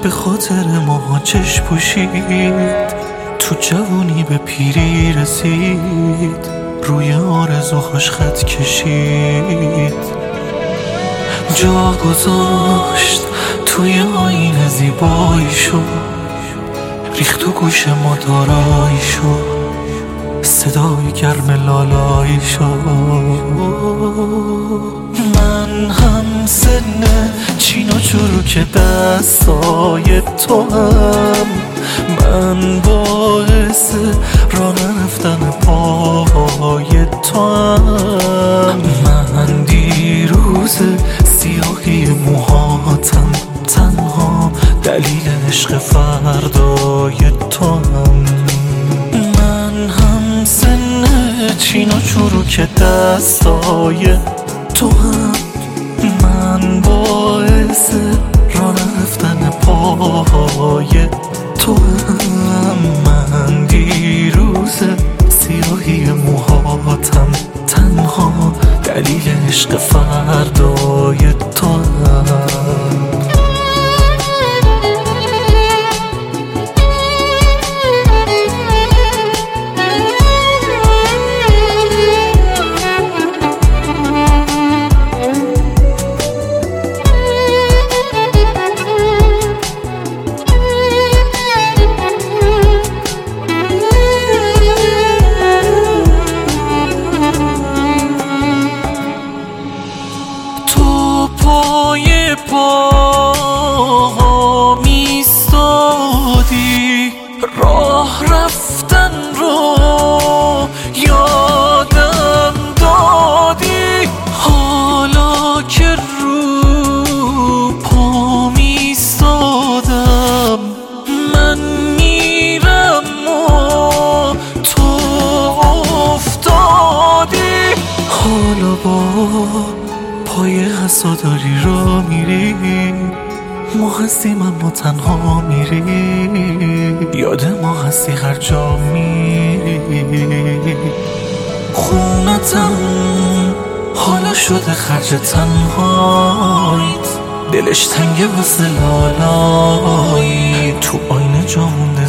به خاطر ما چشم پوشید، تو جوونی به پیری رسید، روی آرزوهاش خط کشید، جا گذاشت توی آینه زیباییشو، ریخت تو گوش ما داراییشو، صدای گرم لالاییشو. من هم سن چین و چروک دستای تو هم، من باعث راه نرفتن پای تو هم، من دیروز سیاهی موهاتم، تنها دلیل عشق فردای تو هم. من هم سن چین و چروک دستای تو هم، من باعث راه نرفتن پای تو هم، من دیروز سیاهی موهاتم، تنها دلیل عشق فردای تو هم. پای پا میستادی، راه رفتن رو یادم دادی، حالا که رو پا میستادم، من میرم و تو افتادی، حالا با پای حساداری را میری، ما هستیم اما تنها میری، یاد ما هستی هر جا میری، خونتم حالا شده خرج تنهایت، دلش تنگه واسه لالایی، تو آینه جا مونده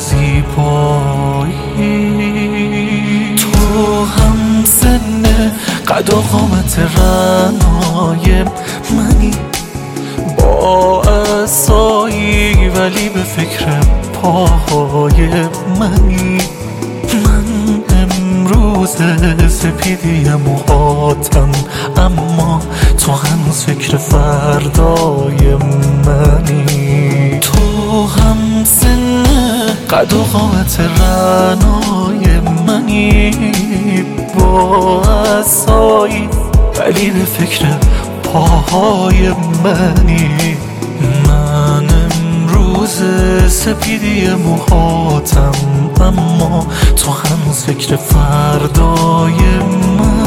زیبایی، تو هم سن قد و قامت رنای منی، با عصایی ولی به فکر پاهای منی، من امروز سپیدی موهاتم، اما تو هنوز فکر فردای منی، تو هم سن قد و قامت رنای منی، با عصایی ولی به فکر پاهای منی، من امروز سپیدی موهاتم، اما تو هنوز فکر فردای من.